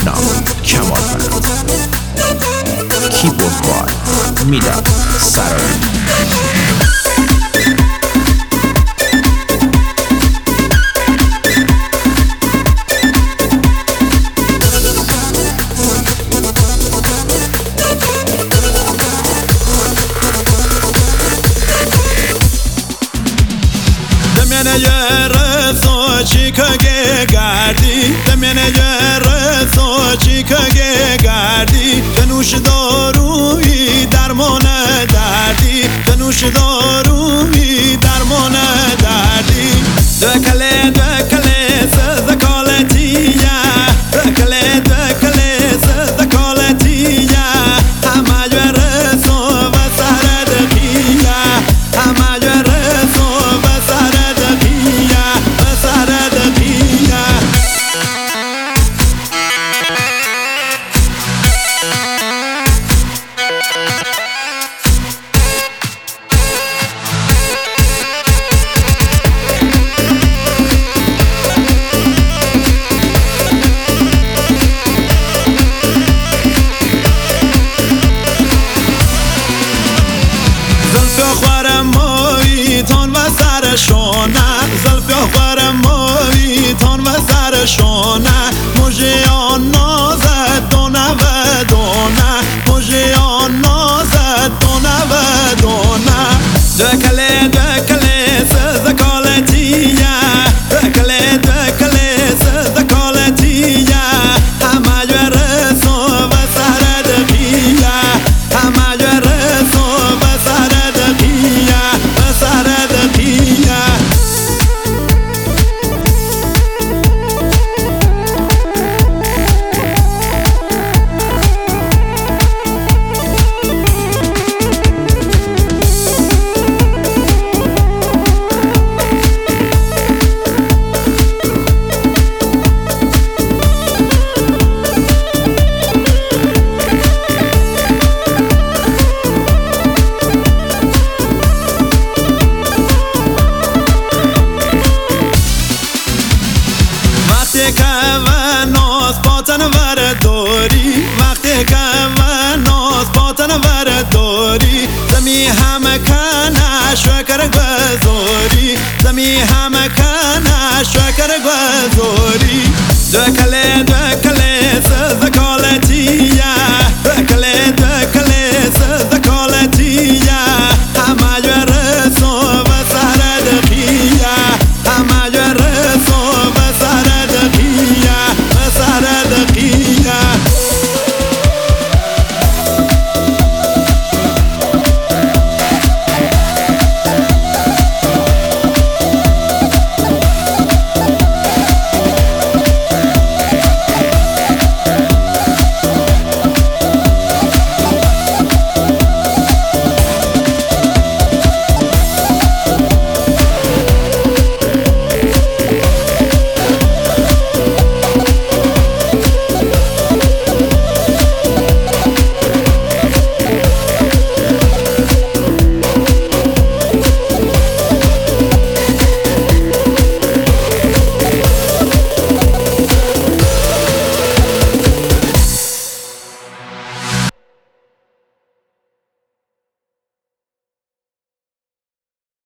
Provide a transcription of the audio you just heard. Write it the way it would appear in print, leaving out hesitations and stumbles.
شبنام کمالوند. کیبورد بار میلاد سرایی. دمینه یه رسو چی که گردی، دمینه یه رسو چی که گردی، جنوش دارویی درمان دردی، جنوش دارویی درمان دردی. دکله دکله زکالتیه، دکله دکله زکالتیه، همه یه رسو و سر دقیه، همه یه رسو و سر دقیه، و سر دقیه. زلفی آخور مایی تان و سرشانه، مجیان نازد دانه و دانه، مجیان نازد دانه و دانه. دکله دکله زکالتیه، دکله دکله زکالتیه، همه یه رسو و سر دقیه، همه یه رسو و سر دقیه، و سر دقیه. وقتی که و ناز باتن ورداری، وقتی که و ناز باتن ورداری، زمی همه کنه شکر گذاری، زمی همه کنه شکر گذاری. دکله